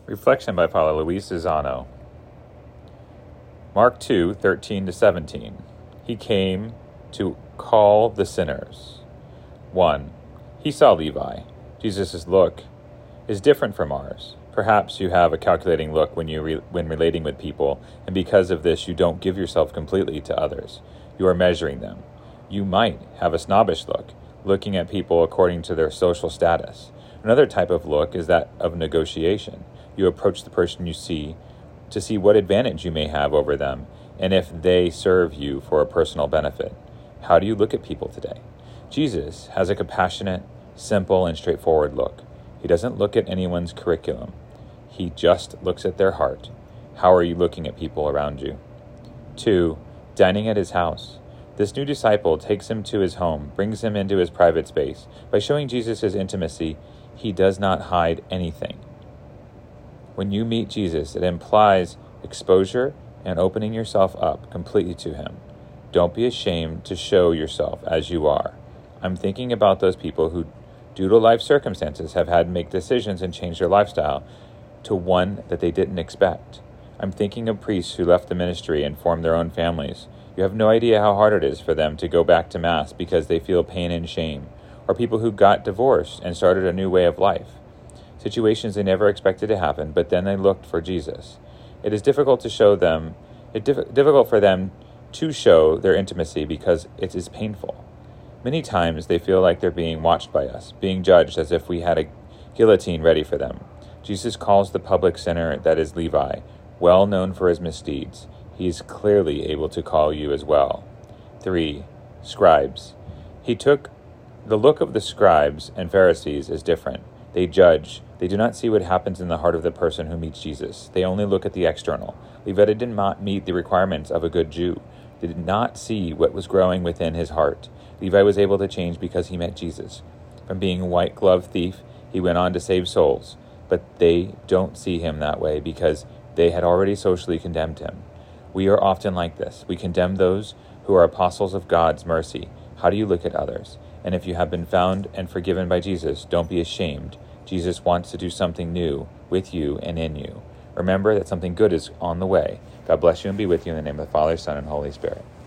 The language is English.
Reflection by Paula Luis Zano. Mark 2:13-17. He came to call the sinners. 1. He saw Levi. Jesus' look is different from ours. Perhaps you have a calculating look when relating with people, and because of this you don't give yourself completely to others. You are measuring them. You might have a snobbish look, looking at people according to their social status. Another type of look is that of negotiation. You approach the person you see to see what advantage you may have over them, and if they serve you for a personal benefit. How do you look at people today? Jesus has a compassionate, simple, and straightforward look. He doesn't look at anyone's curriculum. He just looks at their heart. How are you looking at people around you? 2. Dining at his house. This new disciple takes him to his home, brings him into his private space. By showing Jesus his intimacy, he does not hide anything. When you meet Jesus, it implies exposure and opening yourself up completely to him. Don't be ashamed to show yourself as you are. I'm thinking about those people who, due to life circumstances, have had to make decisions and change their lifestyle to one that they didn't expect. I'm thinking of priests who left the ministry and formed their own families. You have no idea how hard it is for them to go back to Mass because they feel pain and shame, or people who got divorced and started a new way of life. Situations they never expected to happen, but then they looked for Jesus. It is difficult to show them. Difficult for them to show their intimacy because it is painful. Many times they feel like they're being watched by us, being judged as if we had a guillotine ready for them. Jesus calls the public sinner that is Levi, well known for his misdeeds. He is clearly able to call you as well. 3. Scribes. He took the look of the scribes and Pharisees is different. They judge. They do not see what happens in the heart of the person who meets Jesus. They only look at the external. Levi did not meet the requirements of a good Jew. They did not see what was growing within his heart. Levi was able to change because he met Jesus. From being a white-glove thief, he went on to save souls. But they don't see him that way because they had already socially condemned him. We are often like this. We condemn those who are apostles of God's mercy. How do you look at others? And if you have been found and forgiven by Jesus, don't be ashamed. Jesus wants to do something new with you and in you. Remember that something good is on the way. God bless you and be with you in the name of the Father, Son, and Holy Spirit.